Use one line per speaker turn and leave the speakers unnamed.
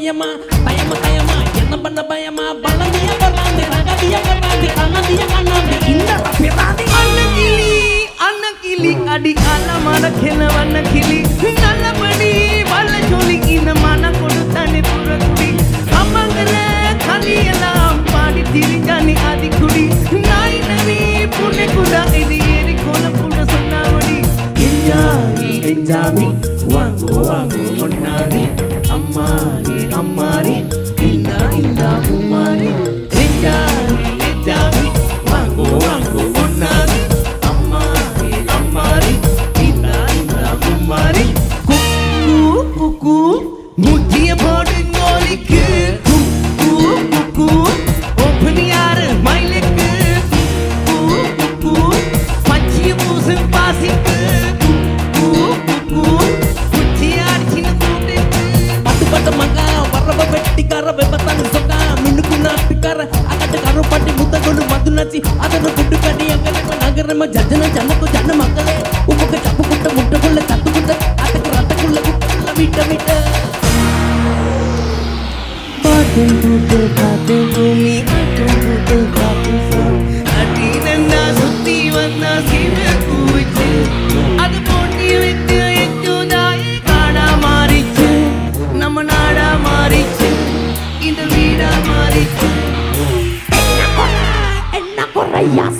பயமா பயமா பயமா என்ன பண்ண பயமா பழனிய பறாந்து ரகதிய கறாந்து கனதிய கனாந்து இந்த பிராதி
அன்னகிளி அடி அலமர கெனவன கிளி நல்லபடி வல்ல சொல்லி இந்த மன கொடுத்தானே புறக்குடி அம்மங்கர கலியெல்லாம் பாடி திரிஞ்சானே ஆதி குடி நாய் நவி புண்ணே குடா இது ஏறி கோல புட சொன்னாவடி எஞ்சாமி வாங்கோ வாங்கோ ஒன்னாரி அம்மாரி அம்மாரி இந்தா இந்தா உமாரி எஞ்சாமி வாங்கோ வாங்கோ ஒன்னாரி அம்மாரி அம்மாரி இந்தா இந்தா உமாரி குக்கு குக்கு முட்டிய போடு கோலிக்கு குக்கு குக்கு ஓப்பன் யாரு மைலுக்கு குக்கு குக்கு பச்சிய பூசன் பாசிக்கு குக்கு குக்கு குச்சியார் சின்ன கூட்டுக்கு
பட்டு பட்ட மகா வரவ வெட்டிக்கார வெப்பத்தான சொக்கா மின்னுக்கு நாட்டுக்கார அகட்டு கருப்பட்டி முத்தகொண்டு மதுனாச்சி அதன குட்டு கட்டி அங்கனம நகரம ஜஜன ஜனக்கு ஜன மக்களே உப்புக்கு தப்பு குட்ட முட்டைக்குள்ள தத்து குட்ட அதுக்கு ரத்தக்குள்ள குட்டல விட்ட விட்ட
பாட்டும் கூட்டு காத்து பூமி ஆட்டும் கூட்டு காத்து சார் அடினா சுத்தி வந்தா சீன கூச்சு அது போட்டி விட்டு எச்சுதாய் காடா மாறிச்சு நம்ம நாடா மாறிச்சு இந்த வீடா மாறிச்சு
என்ன குறையா